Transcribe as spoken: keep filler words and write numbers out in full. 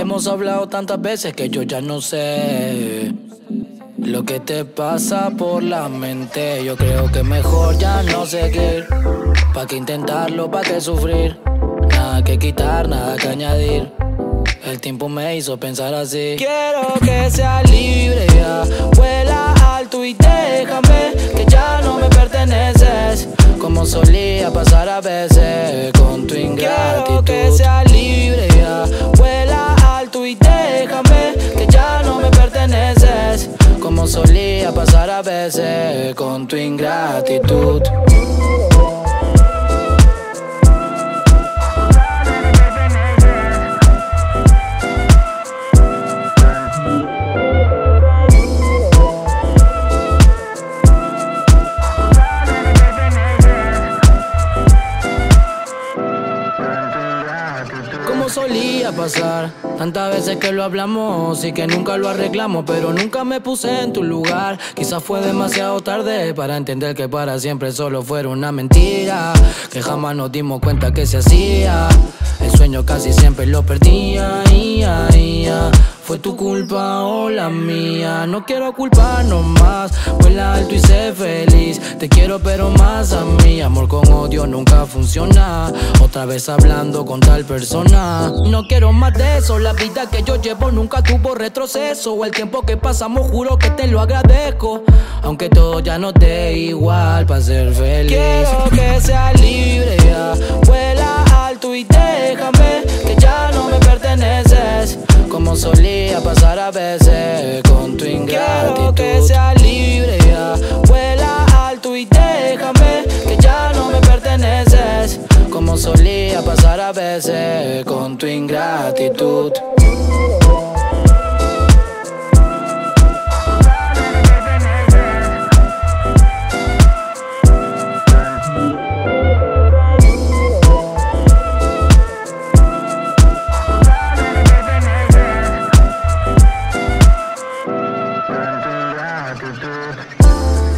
Hemos hablado tantas veces que yo ya no sé lo que te pasa por la mente. Yo creo que mejor ya no seguir. Pa' que intentarlo, pa' que sufrir. Nada que quitar, nada que añadir. El tiempo me hizo pensar así. Quiero que seas libre ya. Vuela alto y déjame, que ya no me perteneces, como solía pasar a veces con tu ingratitud. Quiero que seas libre ya. Vuela alto y déjame, que ya no me perteneces, como solía pasar a veces con tu ingratitud. Como solía pasar, tantas veces que lo hablamos y que nunca lo arreglamos, pero nunca me puse en tu lugar. Quizás fue demasiado tarde para entender que para siempre solo fuera una mentira, que jamás nos dimos cuenta que se hacía. El sueño casi siempre lo perdía, ia, ia. Fue tu culpa o la mía, no quiero culparnos más. Vuela alto y sé feliz, te quiero pero más a mí. Amor con odio nunca funciona, otra vez hablando con tal persona. No quiero más de eso, la vida que yo llevo nunca tuvo retroceso. El tiempo que pasamos juro que te lo agradezco, aunque todo ya no te igual para ser feliz. Quiero que seas libre ya. Vuela alto y déjame, que ya no me perteneces, como solía pasar a veces con tu ingratitud. Quiero que seas libre ya. Vuela alto y déjame, que ya no me perteneces, como solía pasar a veces con tu ingratitud. Gratitude.